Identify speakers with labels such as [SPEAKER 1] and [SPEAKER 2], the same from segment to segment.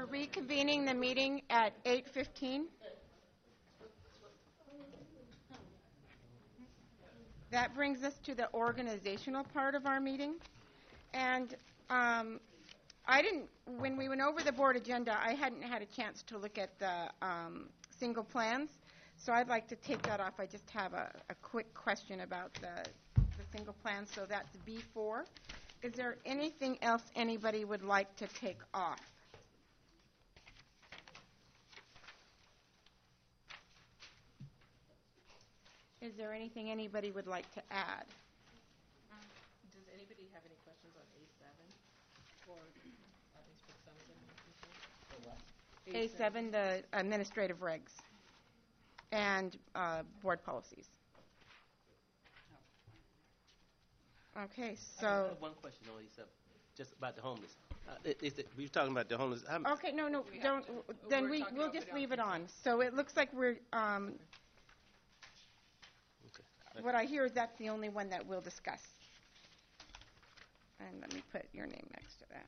[SPEAKER 1] reconvening the meeting at 8:15. That brings us to the organizational part of our meeting. And when we went over the board agenda, I hadn't had a chance to look at the single plans. So I'd like to take that off. I just have a quick question about the single plan. So that's B4. Is there anything else anybody would like to take off? Is there anything anybody would like to add?
[SPEAKER 2] Does anybody have any questions on A7? Or at least for some of them?
[SPEAKER 1] A7, the administrative regs and board policies. Okay, so...
[SPEAKER 3] I have one question on A7, just about the homeless. We were talking about the homeless.
[SPEAKER 1] Okay, no, don't. Then we'll just leave it on. So it looks like we're... What I hear is that's the only one that we'll discuss. And let me put your name next to that.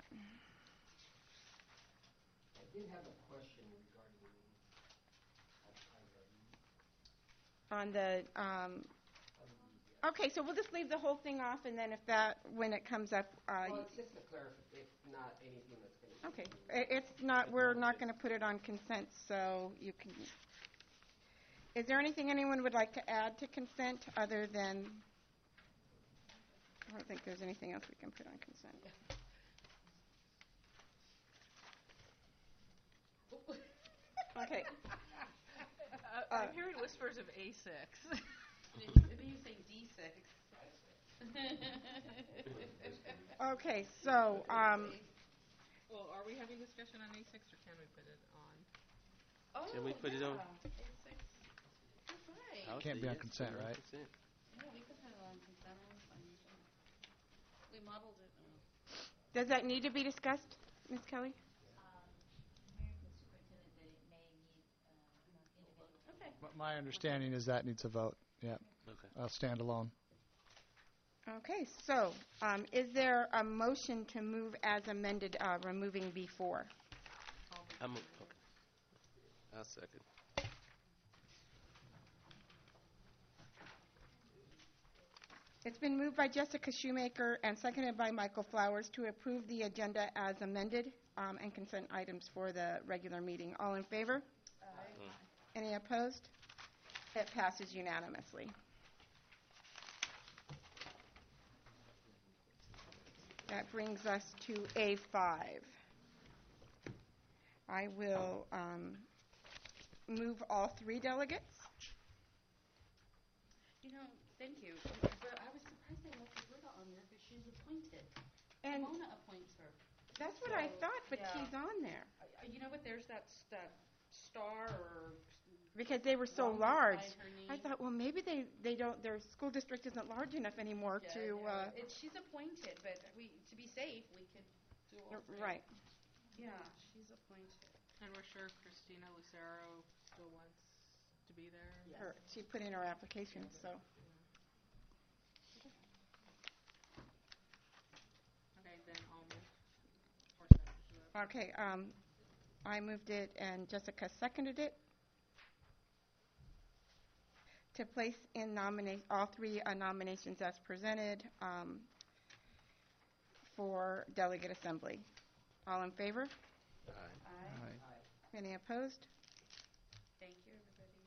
[SPEAKER 4] I did have a question regarding
[SPEAKER 1] On the, okay, so we'll just leave the whole thing off, and then when it comes up...
[SPEAKER 4] well, it's just a clarification, it's not anything that's going to...
[SPEAKER 1] Okay, it's not, we're not going to put it on consent, so you can... Is there anything anyone would like to add to consent other than... I don't think there's anything else we can put on consent. Okay.
[SPEAKER 2] I'm hearing whispers of A6.
[SPEAKER 5] Maybe you say D6.
[SPEAKER 1] Okay, so...
[SPEAKER 2] Well, are we having discussion on A6, or can we put it on?
[SPEAKER 5] Oh,
[SPEAKER 3] Can we put it on?
[SPEAKER 5] A6. That's right.
[SPEAKER 6] Can't be on consent, right?
[SPEAKER 5] Yeah, we could put it on consent. We modeled it.
[SPEAKER 1] Does that need to be discussed, Ms. Kelly?
[SPEAKER 5] Okay.
[SPEAKER 6] My understanding is that needs a vote. Yeah.
[SPEAKER 3] Okay.
[SPEAKER 6] I'll stand alone.
[SPEAKER 1] Okay, so is there a motion to move as amended, removing B4?
[SPEAKER 3] Okay. I'll second.
[SPEAKER 1] It's been moved by Jessica Shoemaker and seconded by Michael Flowers to approve the agenda as amended and consent items for the regular meeting. All in favor?
[SPEAKER 5] Aye.
[SPEAKER 1] Any opposed? It passes unanimously. That brings us to A5. I will move all three delegates.
[SPEAKER 5] You know, thank you. But I was surprised they left Roberta on there because she's appointed.
[SPEAKER 1] And
[SPEAKER 5] Mona appoints her.
[SPEAKER 1] that's what I thought, but
[SPEAKER 5] yeah.
[SPEAKER 1] she's on there.
[SPEAKER 5] You know what? There's that star or...
[SPEAKER 1] Because they were so
[SPEAKER 5] Wrong
[SPEAKER 1] large,
[SPEAKER 5] beside her name.
[SPEAKER 1] I thought, well, maybe they don't. Their school district isn't large enough anymore to.
[SPEAKER 5] She's appointed, but to be safe, we could do all three.
[SPEAKER 1] Right.
[SPEAKER 5] Yeah, she's appointed.
[SPEAKER 2] And we're sure Christina Lucero still wants to be there?
[SPEAKER 5] Yes.
[SPEAKER 1] She put in her application, so.
[SPEAKER 2] Okay, then I'll move. Or second.
[SPEAKER 1] Okay. I moved it, and Jessica seconded it. To place in all three nominations as presented for delegate assembly. All in favor?
[SPEAKER 5] Aye.
[SPEAKER 1] Any opposed?
[SPEAKER 5] Thank you, everybody.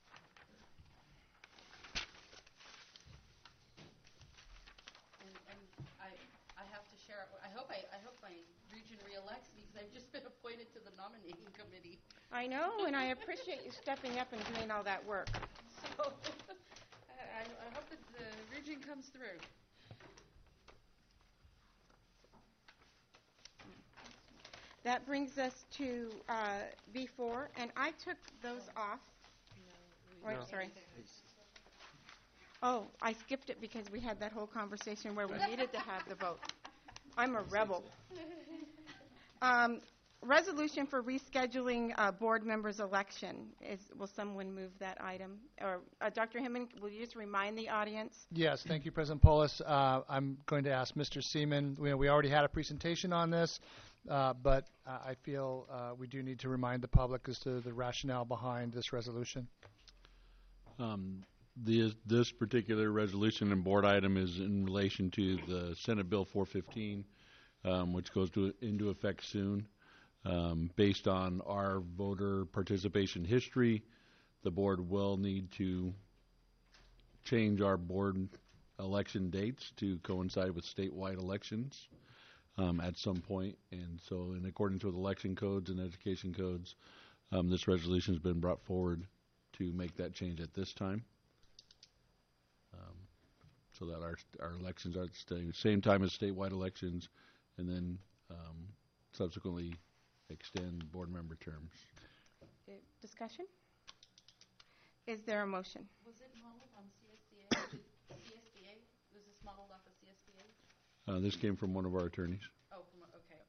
[SPEAKER 5] And I have to share. I hope my region reelects me because I've just been appointed to the nominating committee.
[SPEAKER 1] I know, and I appreciate you stepping up and doing all that work.
[SPEAKER 5] So I hope that the region comes through.
[SPEAKER 1] That brings us to B4, and I took those off. Wait,
[SPEAKER 3] No.
[SPEAKER 1] sorry. Oh, I skipped it because we had that whole conversation where we needed to have the vote. I'm a rebel. Resolution for rescheduling board members' election. Will someone move that item? Or Dr. Hinman, will you just remind the audience?
[SPEAKER 6] Yes, thank you, President Polis. I'm going to ask Mr. Seaman. We already had a presentation on this. but I feel we do need to remind the public as to the rationale behind this resolution.
[SPEAKER 7] This particular resolution and board item is in relation to the Senate Bill 415, which goes into effect soon. Based on our voter participation history, the board will need to change our board election dates to coincide with statewide elections at some point. And so in accordance with election codes and education codes, this resolution has been brought forward to make that change at this time. So that our elections are at the same time as statewide elections, and then subsequently extend board member terms.
[SPEAKER 1] Discussion? Is there a motion?
[SPEAKER 5] Was it modeled on CSBA? CSBA? Was this modeled off of CSBA?
[SPEAKER 7] This came from one of our attorneys.
[SPEAKER 5] Oh, okay.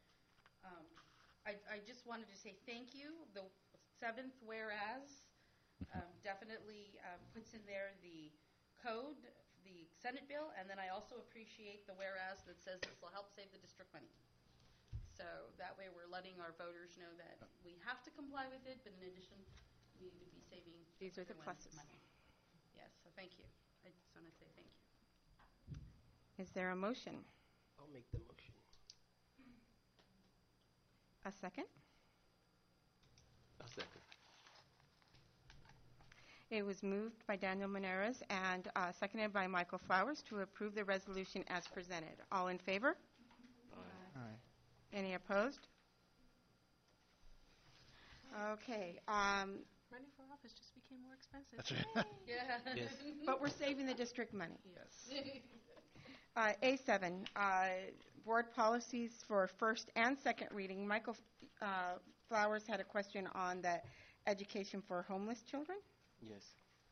[SPEAKER 5] I just wanted to say thank you. The seventh whereas definitely puts in there the code, the Senate bill, and then I also appreciate the whereas that says this will help save the district money. So that way we're letting our voters know that we have to comply with it, but in addition, we would be saving
[SPEAKER 1] These are the
[SPEAKER 5] everyone
[SPEAKER 1] pluses.
[SPEAKER 5] money. Yes, so thank you. I just want to say thank you.
[SPEAKER 1] Is there a motion?
[SPEAKER 4] I'll make the motion.
[SPEAKER 1] A second?
[SPEAKER 3] A second.
[SPEAKER 1] It was moved by Daniel Maneras and seconded by Michael Flowers to approve the resolution as presented. All in favor?
[SPEAKER 6] Aye.
[SPEAKER 1] Any opposed? Okay,
[SPEAKER 2] Running for office just became more expensive.
[SPEAKER 6] That's right.
[SPEAKER 5] Yeah.
[SPEAKER 3] Yes.
[SPEAKER 1] but we're saving the district money.
[SPEAKER 2] Yes.
[SPEAKER 1] A7, board policies for first and second reading. Michael Flowers had a question on the education for homeless children.
[SPEAKER 3] Yes.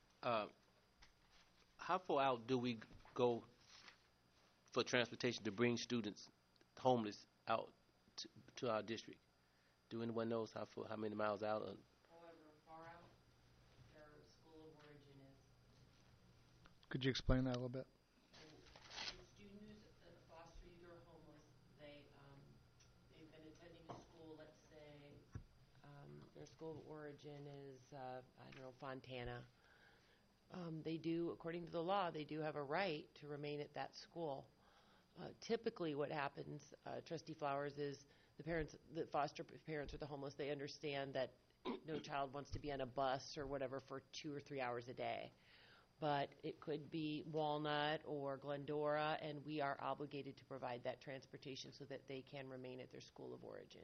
[SPEAKER 3] How far out do we go for transportation to bring students homeless out to our district? Do anyone knows how many miles out?
[SPEAKER 8] However far out their school of origin is.
[SPEAKER 6] Could you explain that a little bit?
[SPEAKER 8] The students at foster youth or homeless, they've been attending a school, let's say, their school of origin is, Fontana. They do, according to the law, they do have a right to remain at that school. Typically what happens, Trustee Flowers, is the foster parents or the homeless, they understand that no child wants to be on a bus or whatever for 2 or 3 hours a day. But it could be Walnut or Glendora, and we are obligated to provide that transportation so that they can remain at their school of origin.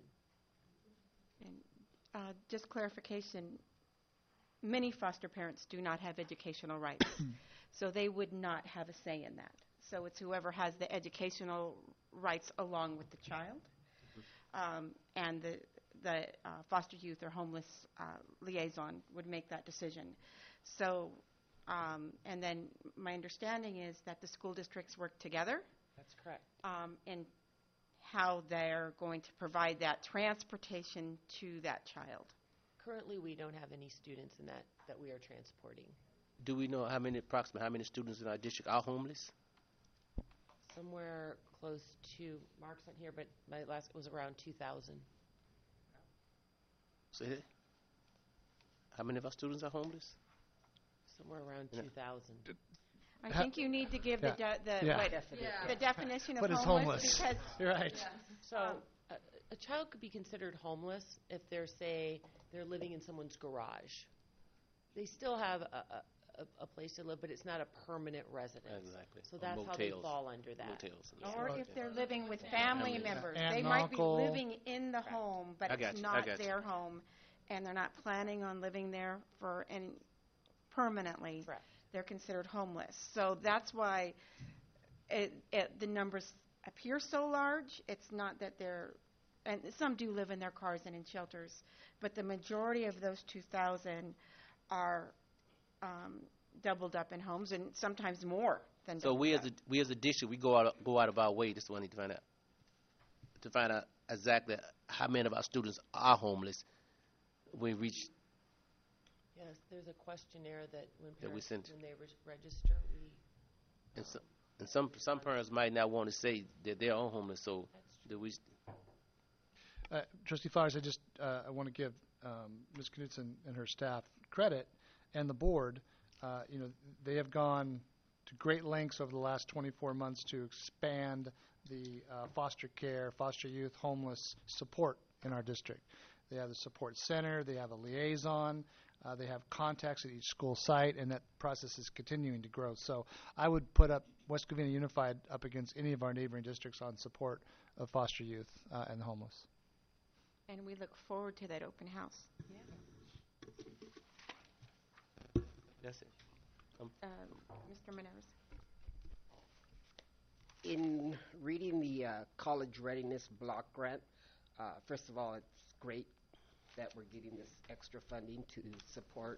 [SPEAKER 1] And just clarification, many foster parents do not have educational rights, so they would not have a say in that. So it's whoever has the educational rights along with the child, and the foster youth or homeless liaison would make that decision. So, and then my understanding is that the school districts work together
[SPEAKER 8] That's correct.
[SPEAKER 1] in how they're going to provide that transportation to that child.
[SPEAKER 8] Currently, we don't have any students in that we are transporting.
[SPEAKER 3] Do we know approximately how many students in our district are homeless?
[SPEAKER 8] Somewhere close to, Mark's not here, but my last was around 2,000.
[SPEAKER 3] Say that? How many of our students are homeless?
[SPEAKER 8] Somewhere around
[SPEAKER 3] Yeah.
[SPEAKER 8] 2,000.
[SPEAKER 1] I think you need to give the definition of
[SPEAKER 6] What is
[SPEAKER 1] homeless,
[SPEAKER 6] homeless?
[SPEAKER 1] because
[SPEAKER 6] You're right.
[SPEAKER 8] So a child could be considered homeless if they're living in someone's garage. They still have a place to live, but it's not a permanent residence.
[SPEAKER 3] Exactly.
[SPEAKER 8] So
[SPEAKER 3] Or
[SPEAKER 8] that's how they
[SPEAKER 3] motels.
[SPEAKER 8] fall under that.
[SPEAKER 3] Motels.
[SPEAKER 1] or if they're living with family members.
[SPEAKER 6] Aunt
[SPEAKER 1] They
[SPEAKER 6] and
[SPEAKER 1] might be
[SPEAKER 6] uncle.
[SPEAKER 1] living in the home, but
[SPEAKER 3] I got
[SPEAKER 1] it's
[SPEAKER 3] you, I
[SPEAKER 1] not
[SPEAKER 3] got you.
[SPEAKER 1] their home, and they're not planning on living there permanently.
[SPEAKER 8] Correct.
[SPEAKER 1] They're considered homeless. So that's why the numbers appear so large. It's not that and some do live in their cars and in shelters, but the majority of those 2,000 are doubled up in homes, and sometimes more than
[SPEAKER 3] So
[SPEAKER 1] doubled
[SPEAKER 3] we
[SPEAKER 1] up.
[SPEAKER 3] as a district, we go out of our way. This is what I need to find out exactly how many of our students are homeless. We reach.
[SPEAKER 8] Yes, there's a questionnaire that when
[SPEAKER 3] That we
[SPEAKER 8] parents,
[SPEAKER 3] sent.
[SPEAKER 8] when they register,
[SPEAKER 3] And some parents might not want to say that they're on homeless. So
[SPEAKER 8] that's
[SPEAKER 3] do we?
[SPEAKER 6] Trustee Flowers, I want to give Ms. Knutson and her staff credit, and the board. They have gone to great lengths over the last 24 months to expand the foster care, foster youth, homeless support in our district. They have a support center, they have a liaison, they have contacts at each school site, and that process is continuing to grow. So I would put up West Covina Unified up against any of our neighboring districts on support of foster youth and the homeless.
[SPEAKER 1] And we look forward to that open house.
[SPEAKER 3] That's it.
[SPEAKER 1] Mr. Meneres.
[SPEAKER 4] In reading the college readiness block grant, first of all, it's great that we're getting this extra funding to support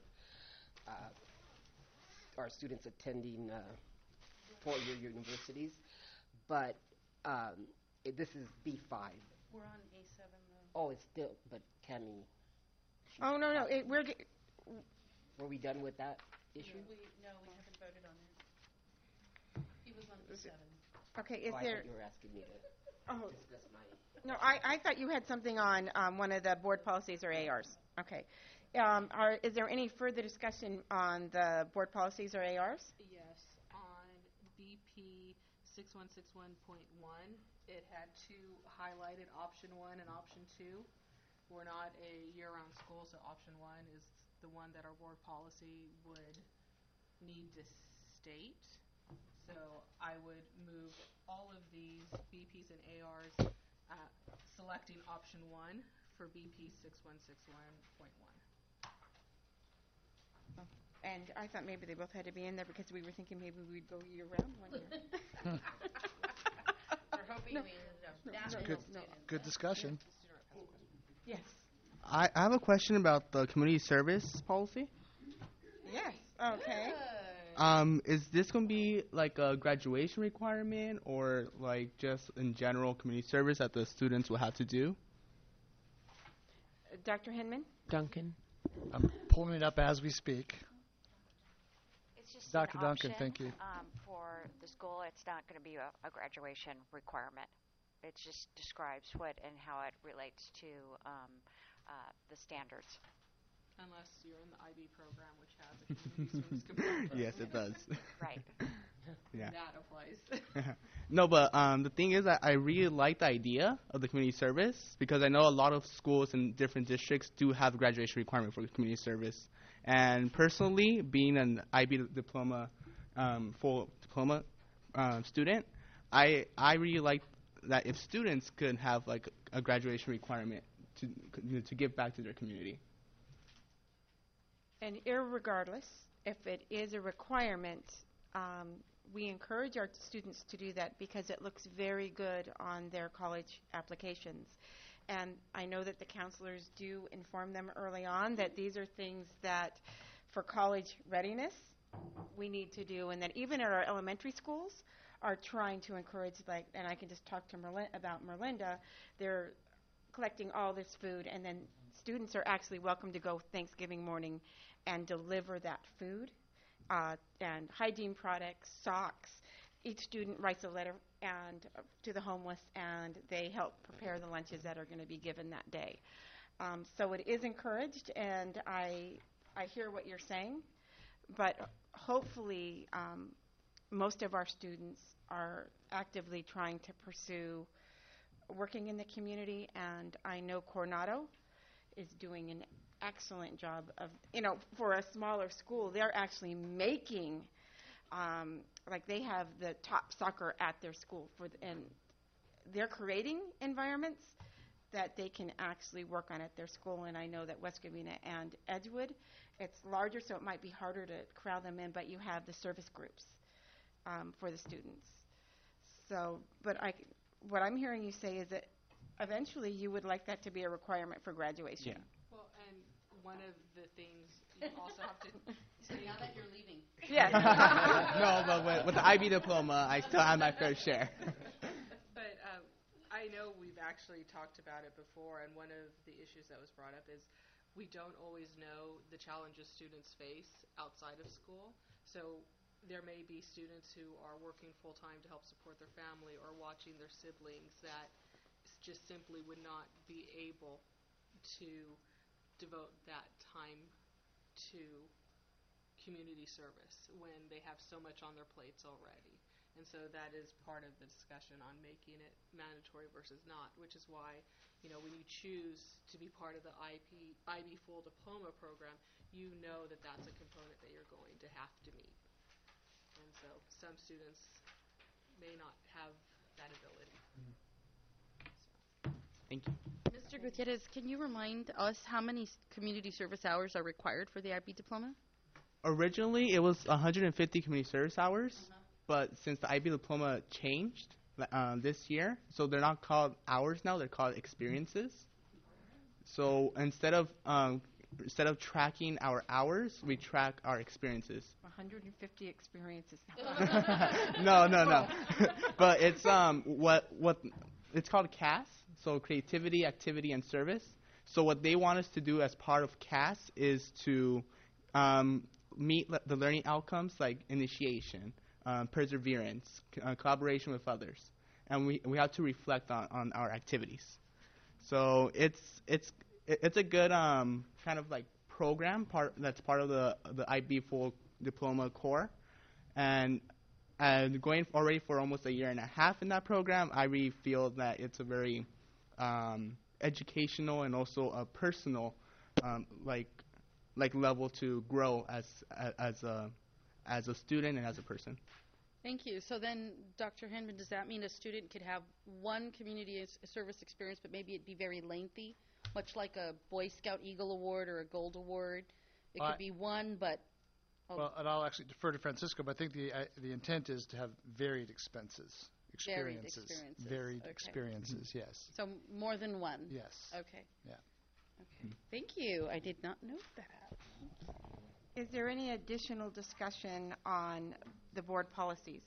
[SPEAKER 4] our students attending four-year universities. But this is B5.
[SPEAKER 5] We're on A7 though.
[SPEAKER 4] Oh, it's still, but Cammy,
[SPEAKER 1] Oh, no.
[SPEAKER 4] were we done with that issue?
[SPEAKER 5] No, we haven't voted on it. He was on A7.
[SPEAKER 1] Okay, is
[SPEAKER 4] I
[SPEAKER 1] there,
[SPEAKER 4] thought you were asking me to
[SPEAKER 1] oh,
[SPEAKER 4] discuss my.
[SPEAKER 1] no, I thought you had something on one of the board policies or ARs. Okay. Is there any further discussion on the board policies or ARs?
[SPEAKER 2] Yes, on BP 6161.1, it had two highlighted, option 1 and option 2. We're not a year-round school, so option 1 is the one that our board policy would need to state. So I would move all of these BPs and ARs, selecting option 1 for BP 6161.1.
[SPEAKER 1] And I thought maybe they both had to be in there because we were thinking maybe we'd go year-round one year.
[SPEAKER 5] We're hoping we national students.
[SPEAKER 6] Good discussion.
[SPEAKER 1] Yes.
[SPEAKER 9] I have a question about the community service policy.
[SPEAKER 1] Yes. Okay.
[SPEAKER 9] Is this going to be like a graduation requirement or like just in general community service that the students will have to do?
[SPEAKER 1] Dr. Hinman?
[SPEAKER 8] Duncan.
[SPEAKER 6] I'm pulling it up as we speak.
[SPEAKER 10] It's just
[SPEAKER 6] Dr.
[SPEAKER 10] an
[SPEAKER 6] Duncan,
[SPEAKER 10] option,
[SPEAKER 6] thank you.
[SPEAKER 10] For the school, it's not going to be a graduation requirement. It just describes what and how it relates to the standards.
[SPEAKER 2] Unless you're in the IB program, which has a community service component.
[SPEAKER 9] Yes, it does.
[SPEAKER 10] Right.
[SPEAKER 9] Yeah.
[SPEAKER 2] That applies.
[SPEAKER 9] No, but the thing is that I really like the idea of the community service because I know a lot of schools in different districts do have a graduation requirement for the community service. And personally, being an IB diploma, full diploma student, I really like that if students could have like a graduation requirement to give back to their community.
[SPEAKER 1] And irregardless, if it is a requirement, we encourage our students to do that because it looks very good on their college applications. And I know that the counselors do inform them early on that these are things that for college readiness we need to do, and that even at our elementary schools are trying to encourage, like, and I can just talk to about Merlinda, they're collecting all this food, and then students are actually welcome to go Thanksgiving morning and deliver that food and hygiene products, socks. Each student writes a letter to the homeless, and they help prepare the lunches that are going to be given that day. So it is encouraged, and I hear what you're saying, but hopefully most of our students are actively trying to pursue working in the community, and I know Coronado is doing an excellent job of, for a smaller school, they're actually making, like they have the top soccer at their school, and they're creating environments that they can actually work on at their school. And I know that West Covina and Edgewood, it's larger, so it might be harder to crowd them in, but you have the service groups for the students. So, but what I'm hearing you say is that eventually you would like that to be a requirement for graduation.
[SPEAKER 6] Yeah.
[SPEAKER 2] Well, and one of the things you also have to
[SPEAKER 5] So now that you're leaving.
[SPEAKER 1] Yes.
[SPEAKER 9] No, but with the IB diploma, I still have my fair share.
[SPEAKER 2] But I know we've actually talked about it before, and one of the issues that was brought up is we don't always know the challenges students face outside of school. So there may be students who are working full-time to help support their family or watching their siblings that just simply would not be able to devote that time to community service when they have so much on their plates already. And so that is part of the discussion on making it mandatory versus not, which is why, when you choose to be part of the IB full diploma program, you know that that's a component that you're going to have to meet. And so some students may not have that ability.
[SPEAKER 9] Thank you.
[SPEAKER 5] Mr. Gutierrez, can you remind us how many community service hours are required for the IB diploma?
[SPEAKER 9] Originally, it was 150 community service hours, but since the IB diploma changed this year, so they're not called hours now; they're called experiences. So instead of tracking our hours, we track our experiences.
[SPEAKER 1] 150 experiences.
[SPEAKER 9] No. But it's what it's called CAS, so creativity, activity, and service. So what they want us to do as part of CAS is to meet the learning outcomes like initiation, perseverance, collaboration with others, and we have to reflect on our activities. So it's a good kind of like program that's part of the IB full diploma core, and going already for almost a year and a half in that program, I really feel that it's a very educational and also a personal like level to grow as a student and as a person.
[SPEAKER 5] Thank you. So then, Dr. Hinman, does that mean a student could have one community service experience, but maybe it'd be very lengthy, much like a Boy Scout Eagle Award or a Gold Award? It could be one, but...
[SPEAKER 6] Well, and I'll actually defer to Francisco, but I think the intent is to have varied experiences. Varied
[SPEAKER 5] Okay.
[SPEAKER 6] experiences, yes.
[SPEAKER 5] So more than one?
[SPEAKER 6] Yes.
[SPEAKER 5] Okay.
[SPEAKER 6] Yeah.
[SPEAKER 5] Okay. Thank you. I did not know that.
[SPEAKER 1] Is there any additional discussion on the board policies?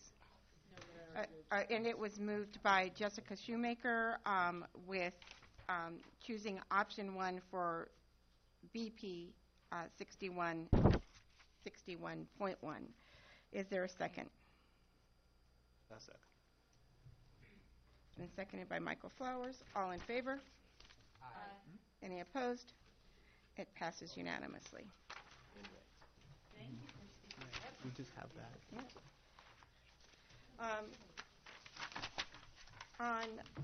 [SPEAKER 1] And it was moved by Jessica Shoemaker with choosing option 1 for BP 61.1. Is there a second?
[SPEAKER 3] That's second.
[SPEAKER 1] It's been seconded by Michael Flowers. All in favor?
[SPEAKER 2] Aye.
[SPEAKER 1] Any opposed? It passes unanimously.
[SPEAKER 9] We just have that.
[SPEAKER 1] On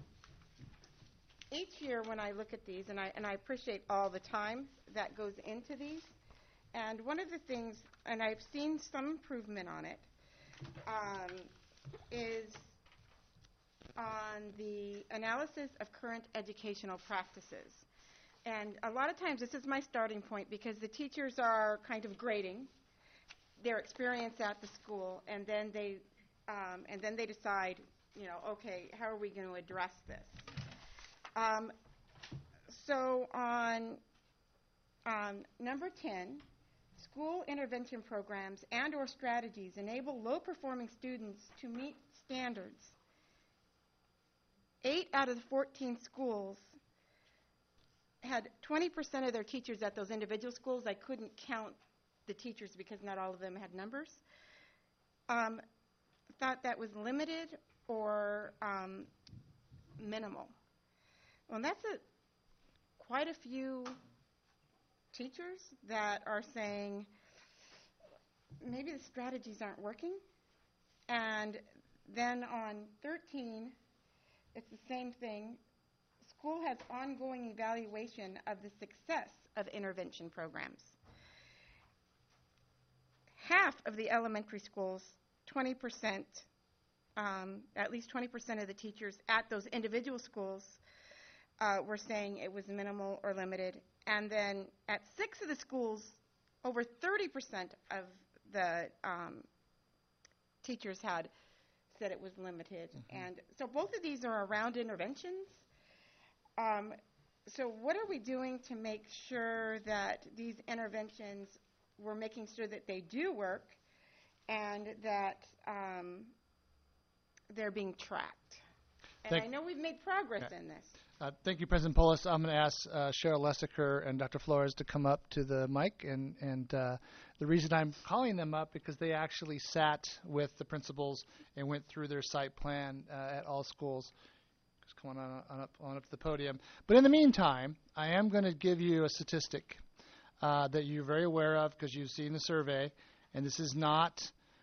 [SPEAKER 1] each year when I look at these, and I appreciate all the time that goes into these, and one of the things, and I've seen some improvement on it, is on the analysis of current educational practices. And a lot of times this is my starting point because the teachers are kind of grading their experience at the school, and then they decide, okay, how are we going to address this? So on number 10, school intervention programs and/or strategies enable low-performing students to meet standards. 8 out of the 14 schools had 20% of their teachers at those individual schools. I couldn't count the teachers because not all of them had numbers. Thought that was limited or minimal. Well, that's quite a few teachers that are saying maybe the strategies aren't working. And then on 13, it's the same thing. School has ongoing evaluation of the success of intervention programs. Half of the elementary schools, 20%, at least 20% of the teachers at those individual schools were saying it was minimal or limited. And then at 6 of the schools, over 30% of the teachers had said it was limited. Mm-hmm. And so both of these are around interventions. So what are we doing to make sure that these interventions, we're making sure that they do work and that they're being tracked? And I know we've made progress in this.
[SPEAKER 6] Thank you, President Polis. I'm going to ask Cheryl Lessiker and Dr. Flores to come up to the mic. And the reason I'm calling them up because they actually sat with the principals and went through their site plan at all schools. Just come on up to the podium. But in the meantime, I am going to give you a statistic that you're very aware of because you've seen the survey, and this is not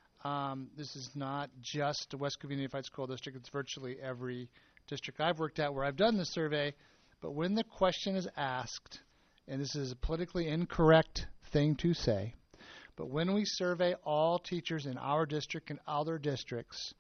[SPEAKER 6] just the West Covina Unified School District. It's virtually every district I've worked at where I've done the survey. But when the question is asked, and this is a politically incorrect thing to say, but when we survey all teachers in our district and other districts,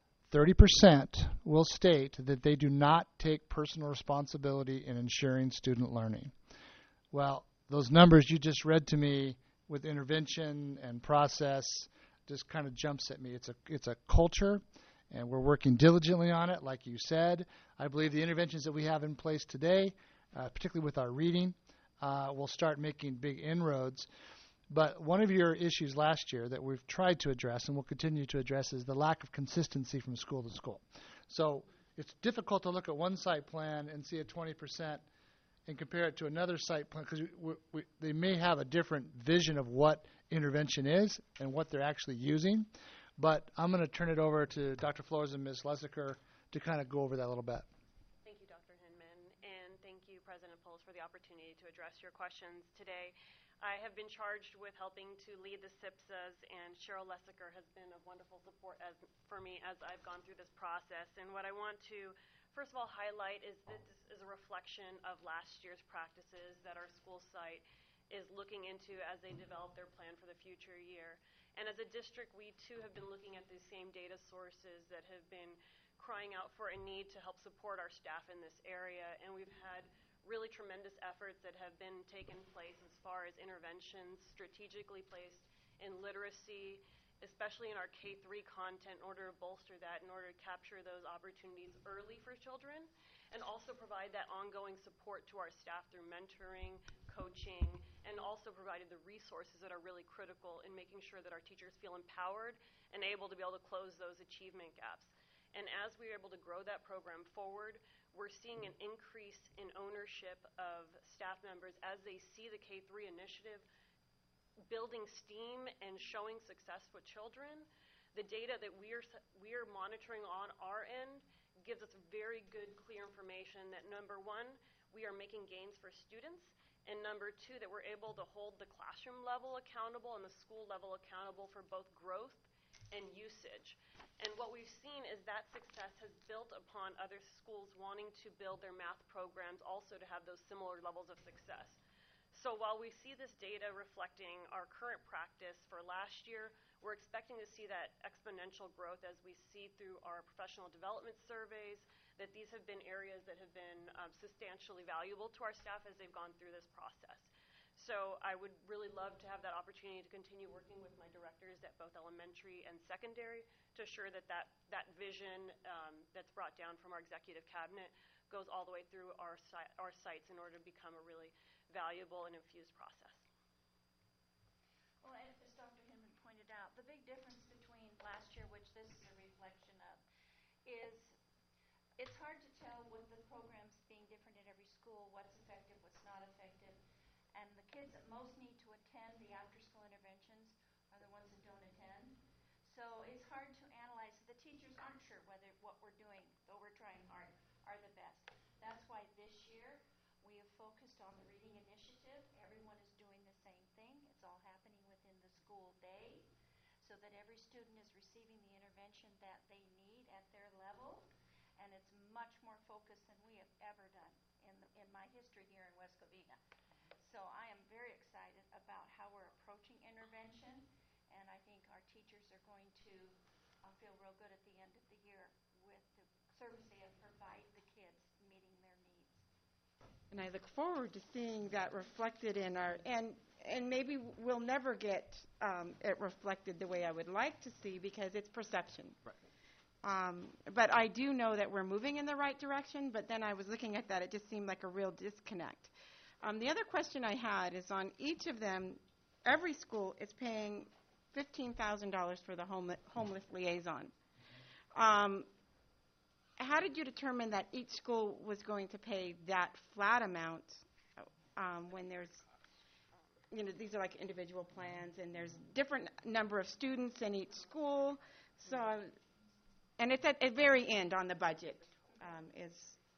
[SPEAKER 6] 30% will state that they do not take personal responsibility in ensuring student learning. Well, those numbers you just read to me with intervention and process just kind of jumps at me. It's a culture, and we're working diligently on it, like you said. I believe the interventions that we have in place today, particularly with our reading, will start making big inroads. But one of your issues last year that we've tried to address and will continue to address is the lack of consistency from school to school. So it's difficult to look at one site plan and see a 20% and compare it to another site plan because they may have a different vision of what intervention is and what they're actually using. But I'm going to turn it over to Dr. Flores and Ms. Lessaker to kind of go over that a little bit.
[SPEAKER 11] Thank you, Dr. Hinman, and thank you, President Poles, for the opportunity to address your questions today. I have been charged with helping to lead the SIPSAs, and Cheryl Lessaker has been of wonderful support for me as I've gone through this process. And what I want to, first of all, highlight is that this is a reflection of last year's practices that our school site is looking into as they develop their plan for the future year. And as a district, we too have been looking at the same data sources that have been crying out for a need to help support our staff in this area. And we've had really tremendous efforts that have been taken place as far as interventions strategically placed in literacy, especially in our K-3 content, in order to bolster that, in order to capture those opportunities early for children, and also provide that ongoing support to our staff through mentoring, coaching, and also provided the resources that are really critical in making sure that our teachers feel empowered and able to close those achievement gaps. And as we are able to grow that program forward, we're seeing an increase in ownership of staff members as they see the K-3 initiative building steam and showing success with children. The data that we are monitoring on our end gives us very good, clear information that, number one, we are making gains for students, and number two, that we're able to hold the classroom level accountable and the school level accountable for both growth and usage. And what we've seen is that success has built upon other schools wanting to build their math programs also to have those similar levels of success. So while we see this data reflecting our current practice for last year, we're expecting to see that exponential growth as we see through our professional development surveys, that these have been areas that have been substantially valuable to our staff as they've gone through this process. So I would really love to have that opportunity to continue working with my directors at both elementary and secondary to assure that that vision that's brought down from our executive cabinet goes all the way through our sites in order to become a really valuable and infused process.
[SPEAKER 12] Well, as Dr. Hinman pointed out, the big difference between last year, which this is a reflection of, is it's hard to tell with the programs being different in every school, what's effective, what's not effective. And the kids that most need to attend the after-school interventions are the ones that don't attend. So it's hard to analyze. The teachers aren't sure whether what we're doing, though we're trying hard, are the best. That's why this year we have focused on the reading initiative. Everyone is doing the same thing. It's all happening within the school day so that every student is receiving the intervention that they need at their level. And it's much more focused than we have ever done in my history here in West Covina. So I am very excited about how we're approaching intervention, and I think our teachers are going to feel real good at the end of the year with the service they have provided the kids meeting their needs.
[SPEAKER 1] And I look forward to seeing that reflected in our, and maybe we'll never get it reflected the way I would like to see because it's perception.
[SPEAKER 6] Right.
[SPEAKER 1] But I do know that we're moving in the right direction, but then I was looking at that, it just seemed like a real disconnect. The other question I had is on each of them, every school is paying $15,000 for the homeless liaison. How did you determine that each school was going to pay that flat amount when there's, these are like individual plans and there's different number of students in each school? So, and it's at the very end on the budget. is,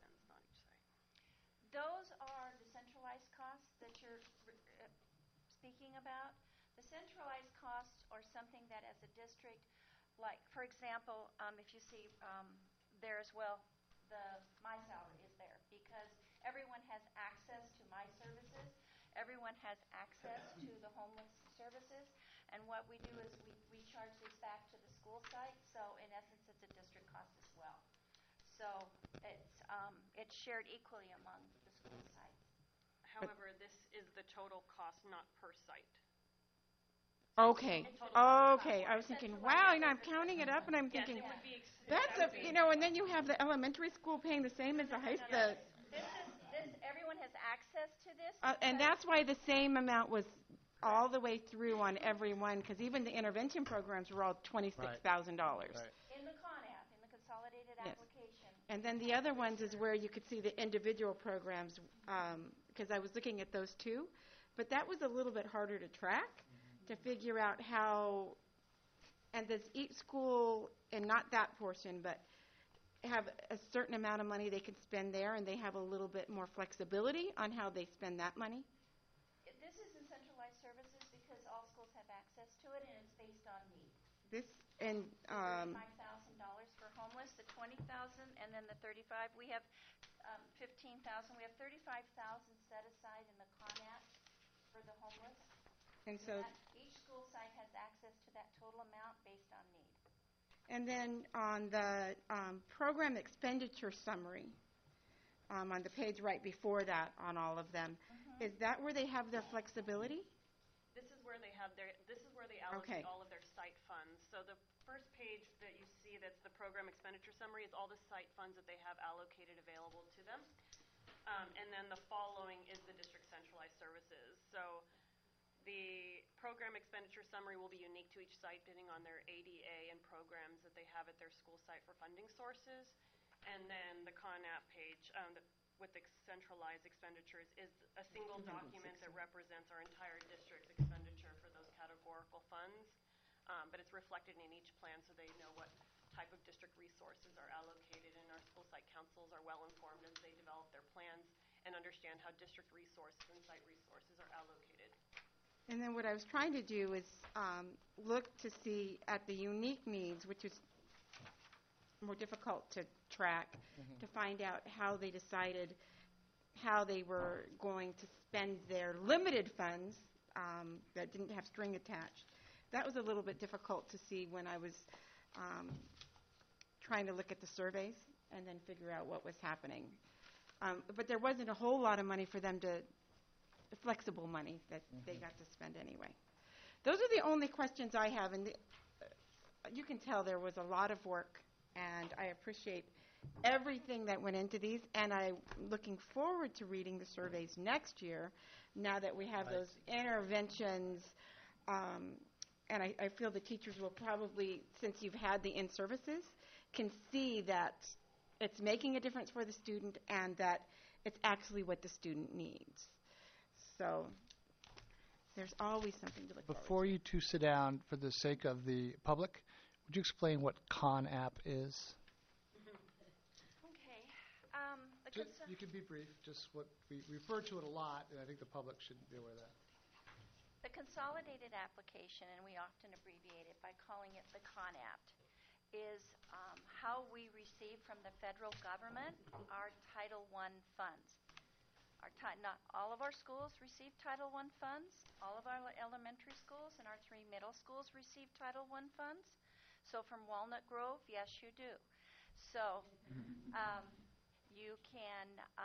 [SPEAKER 12] Those are the centralized costs that you're speaking about. The centralized costs are something that as a district, like, for example, if you see there as well, my salary is there because everyone has access to my services. Everyone has access to the homeless services. And what we do is we charge these back to the school site. So in essence, it's a district cost as well. So it's shared equally among the school sites.
[SPEAKER 11] However, this is the total cost, not per site.
[SPEAKER 1] okay, okay. I was thinking, wow, I'm counting it up and I'm
[SPEAKER 11] Yes,
[SPEAKER 1] thinking,
[SPEAKER 11] it would be
[SPEAKER 1] that's and then you have the elementary school paying the same as the high school.
[SPEAKER 12] Everyone has access to this.
[SPEAKER 1] And that's why the same amount was all the way through on every one, because even the intervention programs were all $26,000.
[SPEAKER 6] Right.
[SPEAKER 12] In the CONAP, in the consolidated
[SPEAKER 1] Yes.
[SPEAKER 12] application.
[SPEAKER 1] And then the other ones is where you could see the individual programs, because I was looking at those too. But that was a little bit harder to track, to figure out how, and does each school, and not that portion, but have a certain amount of money they can spend there, and they have a little bit more flexibility on how they spend that money?
[SPEAKER 12] This isn't centralized services because all schools have access to it, and it's based on need.
[SPEAKER 1] This, and,
[SPEAKER 12] $35,000 for homeless, the $20,000, and then the $35,000. We have $15,000. We have $35,000 set aside in the CONAP for the homeless.
[SPEAKER 1] and so,
[SPEAKER 12] Each school site has access to that total amount based on need.
[SPEAKER 1] and then on the program expenditure summary, on the page right before that on all of them, is that where they have their flexibility?
[SPEAKER 11] This is where they
[SPEAKER 1] Okay.
[SPEAKER 11] allocate all of their site funds. So the first page that you see that's the program expenditure summary is all the site funds that they have allocated available to them. And then the following is the district centralized services. So the program expenditure summary will be unique to each site depending on their ADA and programs that they have at their school site for funding sources. And then the CONAP page with the centralized expenditures is a single document that represents our entire district's expenditure for those categorical funds. But it's reflected in each plan so they know what type of district resources are allocated, and our school site councils are well informed as they develop their plans and understand how district resources and site resources are allocated.
[SPEAKER 1] And then what I was trying to do is look to see at the unique needs, which is more difficult to track, to find out how they decided how they were going to spend their limited funds that didn't have string attached. That was a little bit difficult to see when I was trying to look at the surveys and then figure out what was happening. But there wasn't a whole lot of money for them to, flexible money that they got to spend anyway. Those are the only questions I have, and you can tell there was a lot of work, and I appreciate everything that went into these, and I'm looking forward to reading the surveys next year now that we have those interventions. And I feel the teachers will probably, since you've had the in-services, can see that it's making a difference for the student and that it's actually what the student needs. So there's always something to look forward to.
[SPEAKER 6] Before you two sit down, for the sake of the public, would you explain what CONAP is?
[SPEAKER 12] Okay.
[SPEAKER 6] You can be brief, just what we refer to it a lot, and I think the public should be aware of that.
[SPEAKER 12] The consolidated application, and we often abbreviate it by calling it the CONAPT, is how we receive from the federal government our Title I funds. Not all of our schools receive Title I funds. All of our elementary schools and our 3 middle schools receive Title I funds. So from Walnut Grove, yes, you do. So you can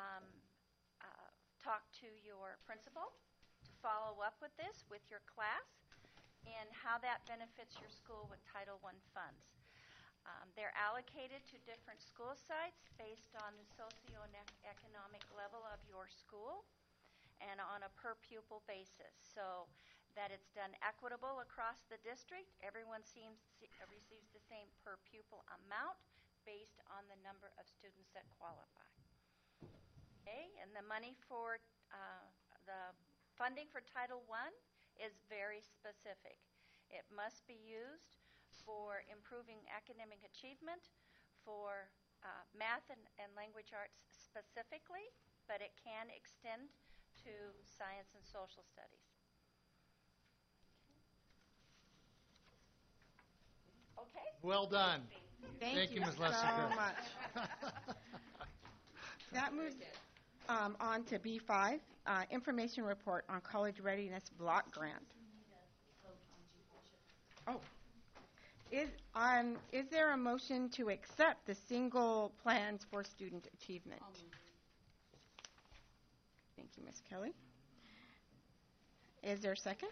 [SPEAKER 12] talk to your principal to follow up with this with your class and how that benefits your school with Title I funds. They're allocated to different school sites based on the socioeconomic level of your school and on a per pupil basis, so that it's done equitable across the district. Everyone receives the same per pupil amount based on the number of students that qualify. Okay, and the money for the funding for Title I is very specific. It must be used for improving academic achievement, for math and language arts specifically, but it can extend to science and social studies. Okay?
[SPEAKER 6] Well done.
[SPEAKER 1] Thank you
[SPEAKER 6] Ms.
[SPEAKER 1] so
[SPEAKER 6] Lessinger.
[SPEAKER 1] much. That moves on to B5, information report on college readiness block grant. Oh. Is there a motion to accept the single plans for student achievement? Thank you, Ms. Kelly. Is there a second?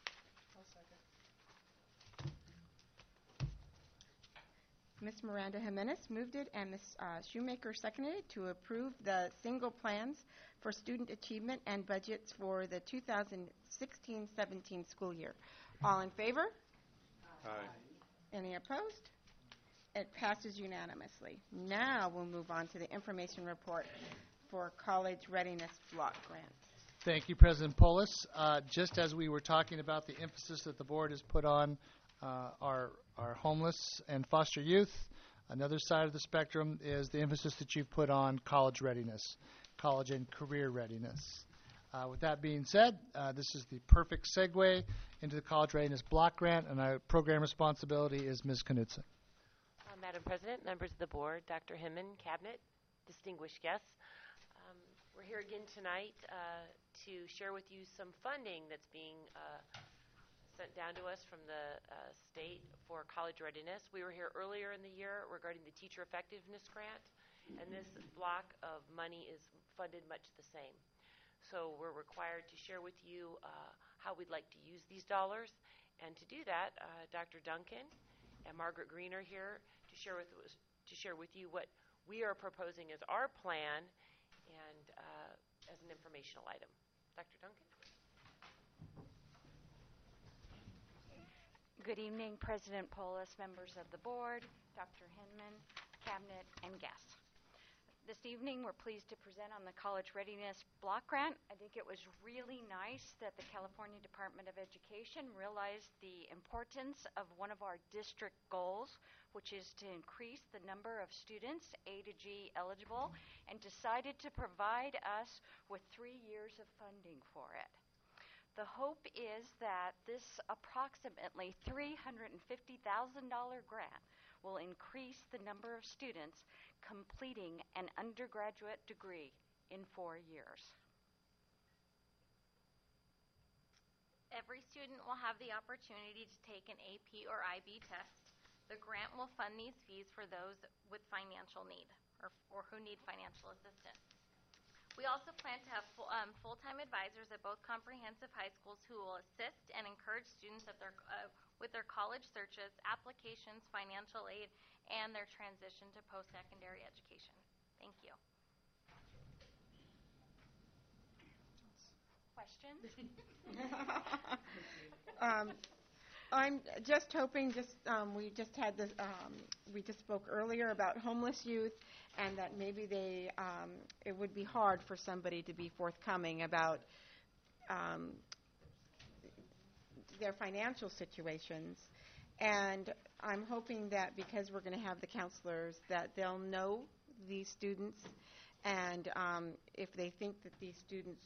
[SPEAKER 1] Ms. Miranda Jimenez moved it, and Ms. Shoemaker seconded it to approve the single plans for student achievement and budgets for the 2016-17 school year. All in favor?
[SPEAKER 13] Aye.
[SPEAKER 1] Any opposed? It passes unanimously. Now we'll move on to the information report for college readiness block grant.
[SPEAKER 6] Thank you, President Polis. Just as we were talking about the emphasis that the board has put on our homeless and foster youth, another side of the spectrum is the emphasis that you've put on college readiness, college and career readiness. With that being said, this is the perfect segue into the College Readiness Block Grant, and our program responsibility is Ms. Knudsen.
[SPEAKER 8] Madam President, members of the board, Dr. Hinman, Cabinet, distinguished guests, we're here again tonight to share with you some funding that's being sent down to us from the state for college readiness. We were here earlier in the year regarding the Teacher Effectiveness Grant, and this block of money is funded much the same. So we're required to share with you how we'd like to use these dollars. And to do that, Dr. Duncan and Margaret Green are here to share with you what we are proposing as our plan and as an informational item. Dr. Duncan?
[SPEAKER 10] Good evening, President Polis, members of the board, Dr. Hinman, Cabinet, and guests. This evening, we're pleased to present on the College Readiness Block Grant. I think it was really nice that the California Department of Education realized the importance of one of our district goals, which is to increase the number of students A to G eligible, and decided to provide us with 3 years of funding for it. The hope is that this approximately $350,000 grant will increase the number of students completing an undergraduate degree in 4 years.
[SPEAKER 14] Every student will have the opportunity to take an AP or IB test. The grant will fund these fees for those with financial need or who need financial assistance. We also plan to have full-time advisors at both comprehensive high schools who will assist and encourage students at with their college searches, applications, financial aid, and their transition to post-secondary education. Thank you.
[SPEAKER 10] Questions?
[SPEAKER 1] I'm just hoping, we just had this, we just spoke earlier about homeless youth, and that maybe it would be hard for somebody to be forthcoming about their financial situations. And I'm hoping that because we're going to have the counselors, that they'll know these students, and if they think that these students,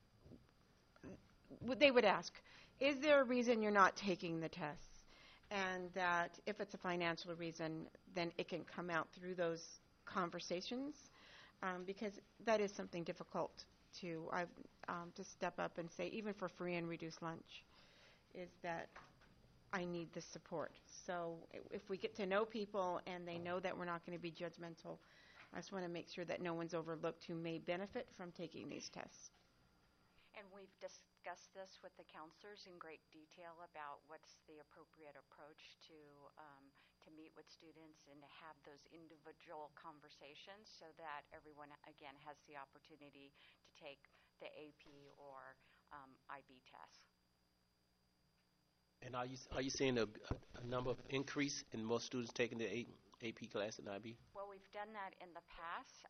[SPEAKER 1] they would ask, is there a reason you're not taking the tests? And that if it's a financial reason, then it can come out through those conversations, because that is something difficult to step up and say, even for free and reduced lunch, is that I need the support. So if we get to know people and they know that we're not going to be judgmental, I just want to make sure that no one's overlooked who may benefit from taking these tests.
[SPEAKER 10] And we've discussed this with the counselors in great detail about what's the appropriate approach to meet with students and to have those individual conversations so that everyone, again, has the opportunity to take the AP or IB tests.
[SPEAKER 3] And are you seeing a number of increase in more students taking the AP class and IB?
[SPEAKER 10] Well, we've done that in the past.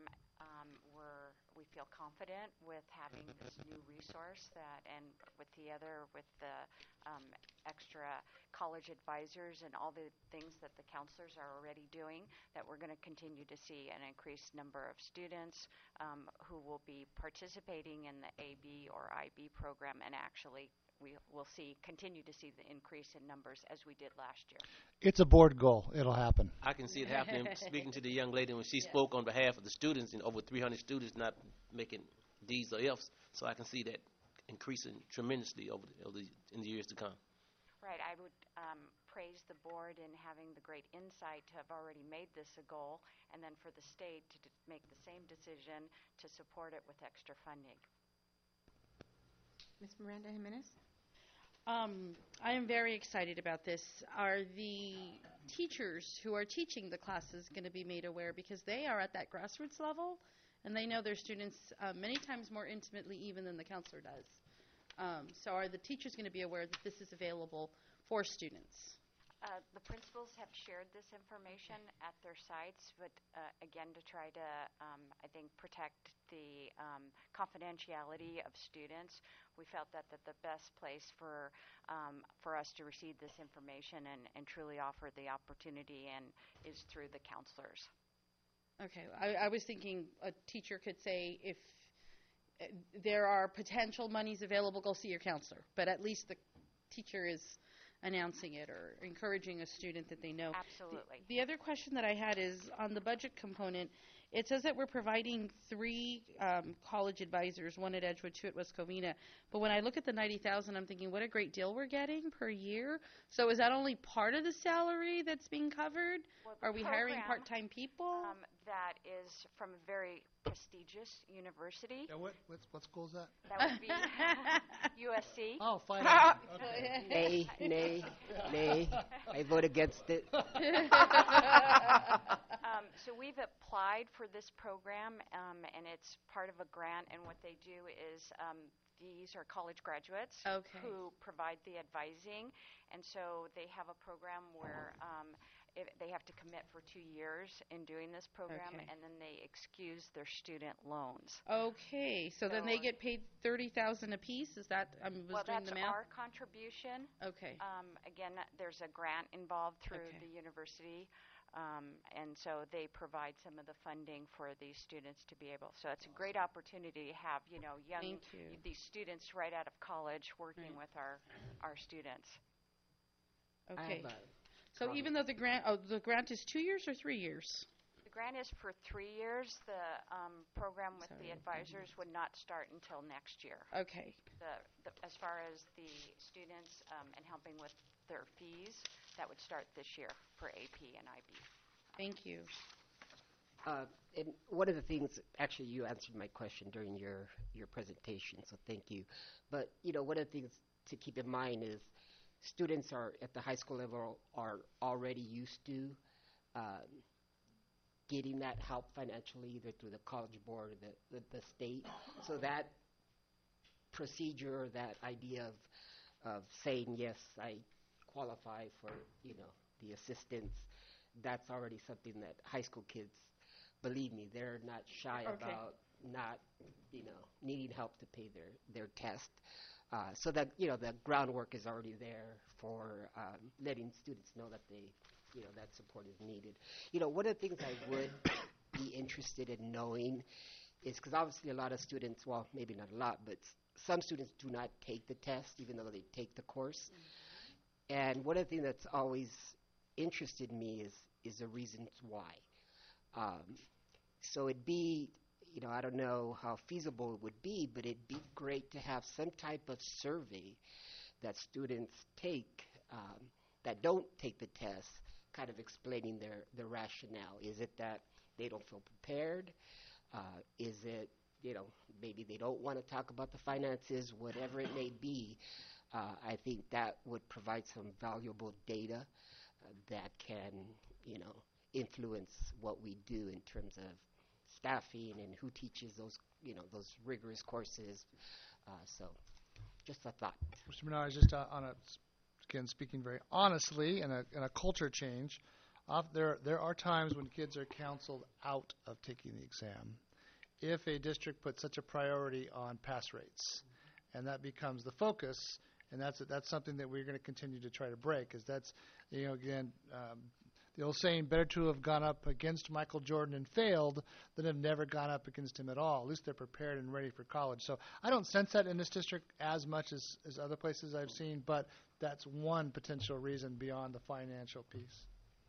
[SPEAKER 10] We feel confident with having this new resource and with the extra college advisors and all the things that the counselors are already doing, that we're going to continue to see an increased number of students who will be participating in the AB or IB program, and actually we will continue to see the increase in numbers as we did last year.
[SPEAKER 6] It's a board goal. It'll happen.
[SPEAKER 3] I can see it happening. Speaking to the young lady when she spoke on behalf of the students, and over 300 students not making D's or F's, so I can see that increasing tremendously in the years to come.
[SPEAKER 10] Right. I would praise the board in having the great insight to have already made this a goal, and then for the state to make the same decision to support it with extra funding.
[SPEAKER 1] Ms. Miranda Jimenez?
[SPEAKER 5] I am very excited about this. Are the teachers who are teaching the classes going to be made aware, because they are at that grassroots level and they know their students many times more intimately even than the counselor does. So are the teachers going to be aware that this is available for students?
[SPEAKER 10] The principals have shared this information at their sites, but again, to try to, I think, protect the confidentiality of students, we felt that the best place for us to receive this information and truly offer the opportunity is through the counselors.
[SPEAKER 5] Okay. I was thinking a teacher could say, if there are potential monies available, go see your counselor. But at least the teacher is announcing it or encouraging a student that they know.
[SPEAKER 10] Absolutely.
[SPEAKER 5] The other question that I had is on the budget component. It says that we're providing 3 college advisors, 1 at Edgewood, 2 at West Covina. But when I look at the $90,000, I'm thinking, what a great deal we're getting per year. So is that only part of the salary that's being covered?
[SPEAKER 10] Well,
[SPEAKER 5] are we hiring part-time people?
[SPEAKER 10] That is from a very prestigious university.
[SPEAKER 6] Yeah, what school is that?
[SPEAKER 10] That would be USC.
[SPEAKER 6] Oh, fine.
[SPEAKER 4] Nay. I vote against it.
[SPEAKER 10] So we've applied for this program, and it's part of a grant. And what they do is these are college graduates who provide the advising. And so they have a program where they have to commit for 2 years in doing this program, and then they excuse their student loans.
[SPEAKER 5] Okay, so then they get paid $30,000 apiece. Is that doing the math?
[SPEAKER 10] Well, that's our contribution.
[SPEAKER 5] Okay.
[SPEAKER 10] Again, there's a grant involved through the university, and so they provide some of the funding for these students to be able. So it's a great opportunity to have these students right out of college working with our students.
[SPEAKER 5] Okay. So even though the grant is 2 years or 3 years?
[SPEAKER 10] The grant is for 3 years. The program with the advisors would not start until next year.
[SPEAKER 5] Okay.
[SPEAKER 10] As far as the students and helping with their fees, that would start this year for AP and IB.
[SPEAKER 5] Thank you.
[SPEAKER 4] And one of the things, actually, you answered my question during your presentation, so thank you. But, one of the things to keep in mind is students are at the high school level are already used to getting that help financially, either through the College Board or the state. So that procedure, that idea of saying, yes, I qualify for, the assistance, that's already something that high school kids, believe me, they're not shy about not, needing help to pay their test. So that, the groundwork is already there for letting students know that that support is needed. One of the things I would be interested in knowing is, because obviously a lot of students, well, maybe not a lot, but some students do not take the test, even though they take the course. Mm-hmm. And one of the things that's always interested me is the reasons why. So it'd be, I don't know how feasible it would be, but it'd be great to have some type of survey that students take that don't take the test, kind of explaining their rationale. Is it that they don't feel prepared? Is it, maybe they don't want to talk about the finances, whatever it may be? I think that would provide some valuable data that can, influence what we do in terms of staffing and who teaches those, those rigorous courses. So just a thought.
[SPEAKER 6] Mr. Menard, just again, speaking very honestly, in a culture change, there are times when kids are counseled out of taking the exam if a district puts such a priority on pass rates, and that becomes the focus, And that's something that we're going to continue to try to break, because that's, again, the old saying, better to have gone up against Michael Jordan and failed than have never gone up against him at all. At least they're prepared and ready for college. So I don't sense that in this district as much as other places I've seen, but that's one potential reason beyond the financial piece.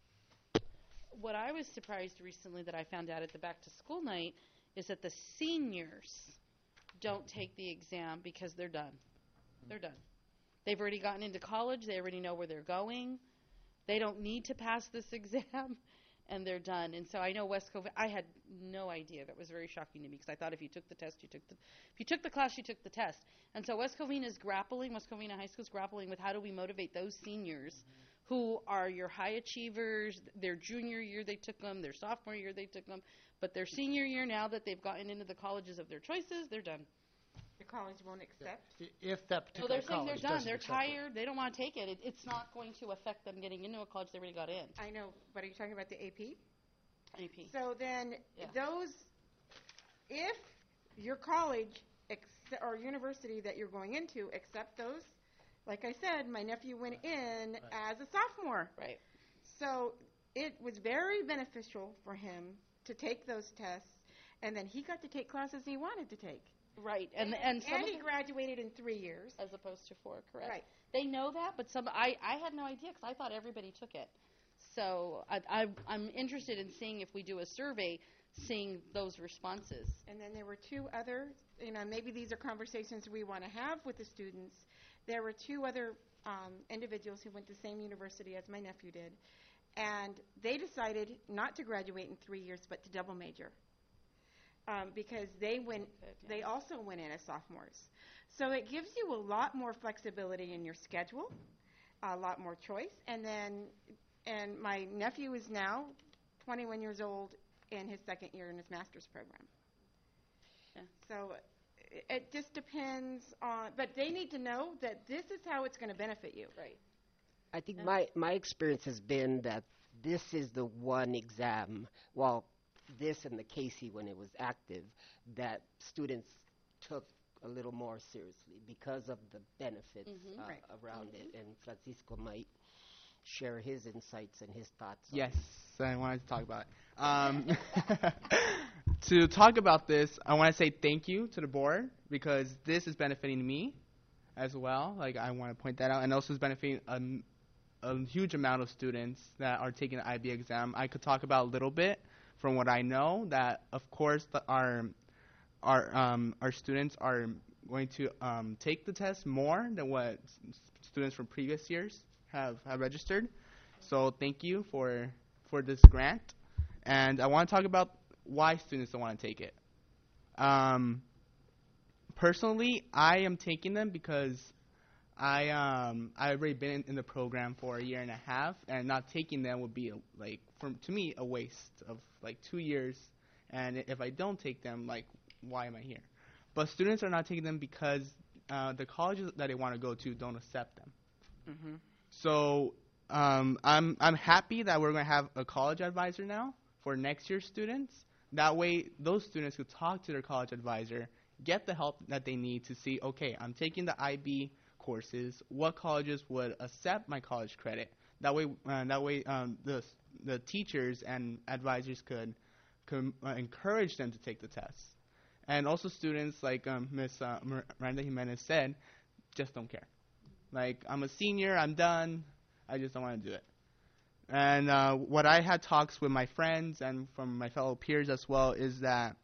[SPEAKER 5] What I was surprised recently that I found out at the back to school night is that the seniors don't take the exam because they're done. They're done. They've already gotten into college. They already know where they're going. They don't need to pass this exam, and they're done. And so I know West Covina, I had no idea. That was very shocking to me, because I thought if you took the test, if you took the class, you took the test. And so West Covina High School is grappling with how do we motivate those seniors who are your high achievers. Their junior year they took them, their sophomore year they took them, but their senior year, now that they've gotten into the colleges of their choices, they're done.
[SPEAKER 1] The college won't accept?
[SPEAKER 6] If that
[SPEAKER 5] So
[SPEAKER 6] particular
[SPEAKER 5] they're saying
[SPEAKER 6] college
[SPEAKER 5] they're done.
[SPEAKER 6] doesn't
[SPEAKER 5] They're
[SPEAKER 6] accept it.
[SPEAKER 5] tired. They don't want to take it. It's not going to affect them getting into a college they already got in.
[SPEAKER 1] I know, but are you talking about the AP?
[SPEAKER 5] AP.
[SPEAKER 1] So then
[SPEAKER 5] Yeah.
[SPEAKER 1] if your college or university that you're going into accept those, like I said, my nephew went in as a sophomore.
[SPEAKER 5] Right.
[SPEAKER 1] So it was very beneficial for him to take those tests, and then he got to take classes he wanted to take.
[SPEAKER 5] Right. And some
[SPEAKER 1] And
[SPEAKER 5] of
[SPEAKER 1] he
[SPEAKER 5] them-
[SPEAKER 1] graduated in 3 years.
[SPEAKER 5] as opposed to 4, correct?
[SPEAKER 1] Right.
[SPEAKER 5] They know that, but I had no idea, because I thought everybody took it. So I'm interested in seeing, if we do a survey, seeing those responses.
[SPEAKER 1] And then there were 2 other, maybe these are conversations we want to have with the students. There were 2 other individuals who went to the same university as my nephew did, and they decided not to graduate in 3 years, but to double major, because they also went in as sophomores. So it gives you a lot more flexibility in your schedule, a lot more choice, and my nephew is now 21 years old in his second year in his master's program.
[SPEAKER 5] Yeah.
[SPEAKER 1] So it just depends on, but they need to know that this is how it's going to benefit you.
[SPEAKER 5] Right.
[SPEAKER 4] I think my experience has been that this is the one exam, this and the Casey when it was active, that students took a little more seriously because of the benefits
[SPEAKER 1] Right.
[SPEAKER 4] around it. And Francisco might share his insights and his thoughts.
[SPEAKER 9] Yes, I wanted to talk about it. To talk about this, I want to say thank you to the board, because this is benefiting me as well. Like, I want to point that out, and also is benefiting a huge amount of students that are taking the IB exam. I could talk about a little bit from what I know, that of course our students are going to take the test more than what students from previous years have registered. So thank you for this grant. And I want to talk about why students don't want to take it. Personally, I am taking them because I've already been in the program for a year and a half, and not taking them would be to me a waste of 2 years. And if I don't take them, why am I here? But students are not taking them because the colleges that they want to go to don't accept them.
[SPEAKER 1] Mm-hmm.
[SPEAKER 9] So I'm happy that we're going to have a college advisor now for next year's students. That way, those students could talk to their college advisor, get the help that they need to see, okay, I'm taking the IB courses. What colleges would accept my college credit? That way, the teachers and advisors could encourage them to take the tests. And also students, like Ms. Miranda Jimenez said, just don't care. I'm a senior, I'm done, I just don't want to do it. And what I had talks with my friends and from my fellow peers as well is that,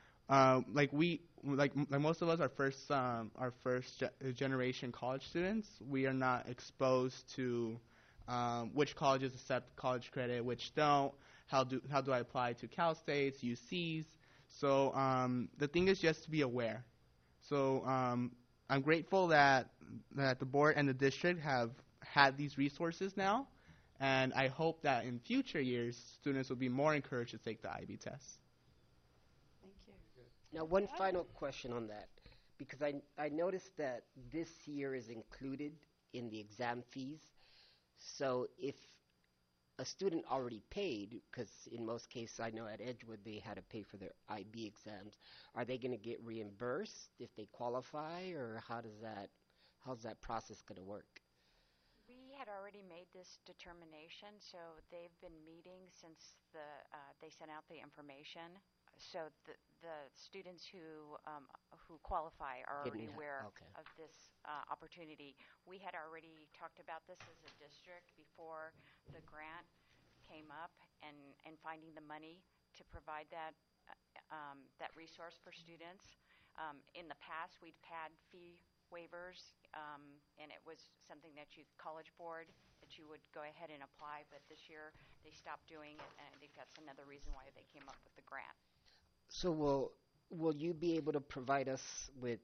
[SPEAKER 9] most of us are first generation college students. We are not exposed to which colleges accept college credit, which don't. How do I apply to Cal States, UCs? So the thing is just to be aware. So I'm grateful that the board and the district have had these resources now, and I hope that in future years students will be more encouraged to take the IB test.
[SPEAKER 5] Thank you.
[SPEAKER 4] Now, one final question on that, because I noticed that this year is included in the exam fees. So if a student already paid, because in most cases I know at Edgewood they had to pay for their IB exams, are they going to get reimbursed if they qualify, or how how's that process going to work?
[SPEAKER 10] We had already made this determination, so they've been meeting since they sent out the information. So the students who qualify are already aware of this opportunity. We had already talked about this as a district before the grant came up, and finding the money to provide that resource for students. In the past, we'd had fee waivers, and it was something that College Board, that you would go ahead and apply, but this year they stopped doing it, and I think that's another reason why they came up with the grant.
[SPEAKER 4] So will you be able to provide us with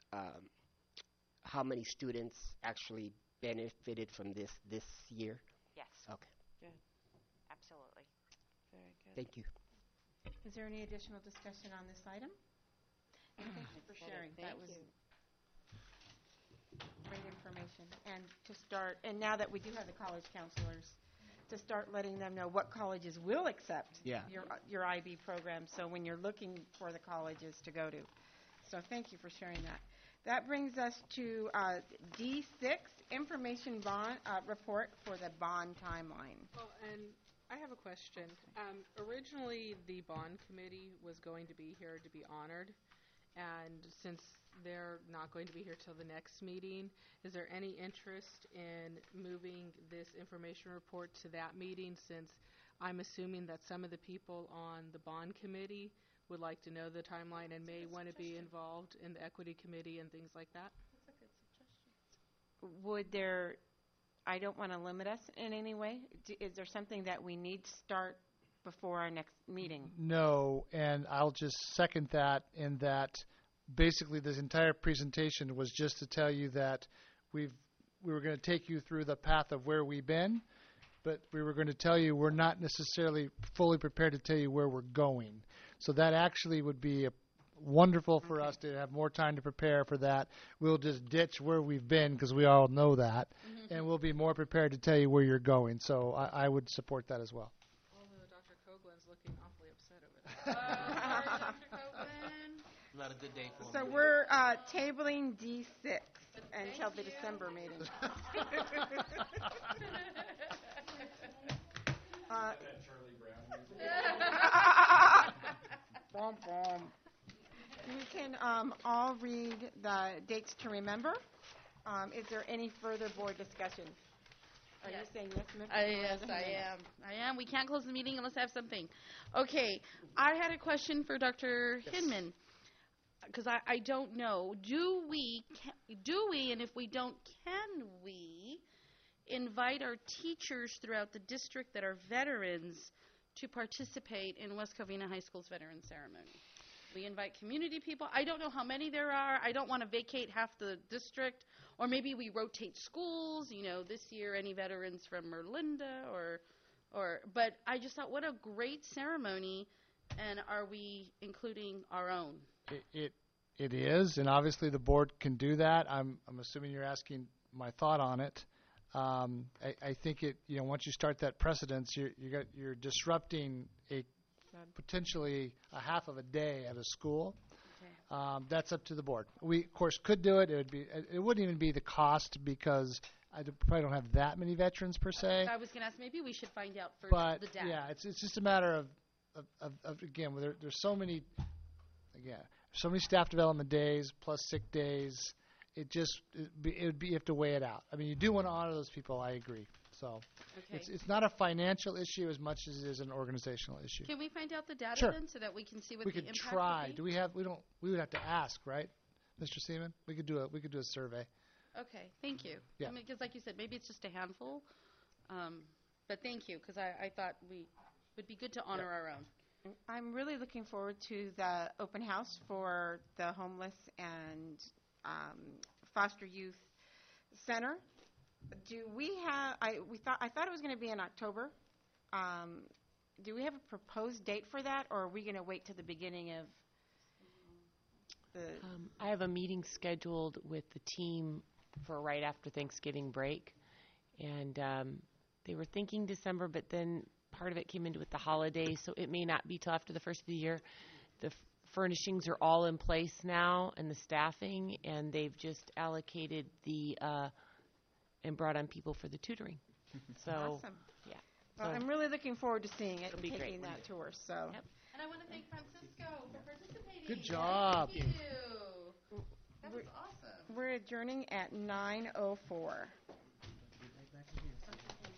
[SPEAKER 4] how many students actually benefited from this year?
[SPEAKER 10] Yes.
[SPEAKER 4] Okay.
[SPEAKER 10] Good. Absolutely.
[SPEAKER 8] Very good.
[SPEAKER 4] Thank you.
[SPEAKER 1] Is there any additional discussion on this item? And thank you for sharing. That was great information. And to start, and now that we do have the college counselors, to start letting them know what colleges will accept your IB program, so when you're looking for the colleges to go to. So thank you for sharing that. That brings us to D6, information bond report for the bond timeline.
[SPEAKER 2] Oh, and I have a question. Originally, the bond committee was going to be here to be honored, and since they're not going to be here till the next meeting, is there any interest in moving this information report to that meeting, since I'm assuming that some of the people on the bond committee would like to know the timeline and may want to be involved in the equity committee and things like that?
[SPEAKER 8] That's a good suggestion.
[SPEAKER 1] Would there, I don't want to limit us in any way. Is there something that we need to start before our next meeting?
[SPEAKER 6] No, and I'll just second that in that basically this entire presentation was just to tell you that we were going to take you through the path of where we've been, but we were going to tell you we're not necessarily fully prepared to tell you where we're going. So that actually would be wonderful for us to have more time to prepare for that. We'll just ditch where we've been because we all know that, and we'll be more prepared to tell you where you're going. So I would support that as well.
[SPEAKER 2] Although Dr. Koglin's looking awfully upset over that.
[SPEAKER 5] Dr. Copeland.
[SPEAKER 3] Not a good day for
[SPEAKER 1] So
[SPEAKER 3] me.
[SPEAKER 1] we're tabling D6 until the December meeting. We can all read the dates to remember. Is there any further board discussion? Are you saying yes, Ms.
[SPEAKER 5] Yes, I am. We can't close the meeting unless I have something. Okay, I had a question for Dr. Hinman, because I don't know. Do we, and if we don't, can we invite our teachers throughout the district that are veterans to participate in West Covina High School's Veteran Ceremony? We invite community people. I don't know how many there are. I don't want to vacate half the district. Or maybe we rotate schools, this year any veterans from Merlinda but I just thought, what a great ceremony, and are we including our own?
[SPEAKER 6] It is, and obviously the board can do that. I'm assuming you're asking my thought on it. I think once you start that precedence, you're disrupting potentially a half of a day at a school. Okay. That's up to the board. We, of course, could do it. It wouldn't even be the cost because I probably don't have that many veterans per se.
[SPEAKER 5] I was going to ask, maybe we should find out first
[SPEAKER 6] But
[SPEAKER 5] the data.
[SPEAKER 6] yeah, it's just a matter of again, there's so many staff development days plus sick days. It would be you have to weigh it out. I mean, you do want to honor those people. I agree. So it's not a financial issue as much as it is an organizational issue.
[SPEAKER 5] Can we find out the data
[SPEAKER 6] Sure.
[SPEAKER 5] then so that we can see what
[SPEAKER 6] We
[SPEAKER 5] the
[SPEAKER 6] could
[SPEAKER 5] impact
[SPEAKER 6] try.
[SPEAKER 5] would be?
[SPEAKER 6] We would have to ask, right, Mr. Seaman? We could do a survey.
[SPEAKER 5] Okay, thank you.
[SPEAKER 6] Yeah.
[SPEAKER 5] I mean, because like you said, maybe it's just a handful. But thank you, because I thought we would be good to honor our own.
[SPEAKER 1] I'm really looking forward to the open house for the homeless and foster youth center. Do we have? I thought it was going to be in October. Do we have a proposed date for that, or are we going to wait to the beginning of the?
[SPEAKER 8] I have a meeting scheduled with the team for right after Thanksgiving break, and they were thinking December, but then part of it came into with the holidays, so it may not be till after the first of the year. The
[SPEAKER 13] furnishings are all in place now and the staffing, and they've just allocated and brought on people for the tutoring. So,
[SPEAKER 1] Awesome.
[SPEAKER 13] yeah.
[SPEAKER 1] Well,
[SPEAKER 13] So
[SPEAKER 1] I'm really looking forward to seeing it
[SPEAKER 13] It'll
[SPEAKER 1] and
[SPEAKER 13] be great.
[SPEAKER 1] taking that tour, so.
[SPEAKER 13] Yep.
[SPEAKER 2] And I want to thank Francisco for participating.
[SPEAKER 6] Good job.
[SPEAKER 2] Thank you. That was awesome.
[SPEAKER 1] We're adjourning at 9:04.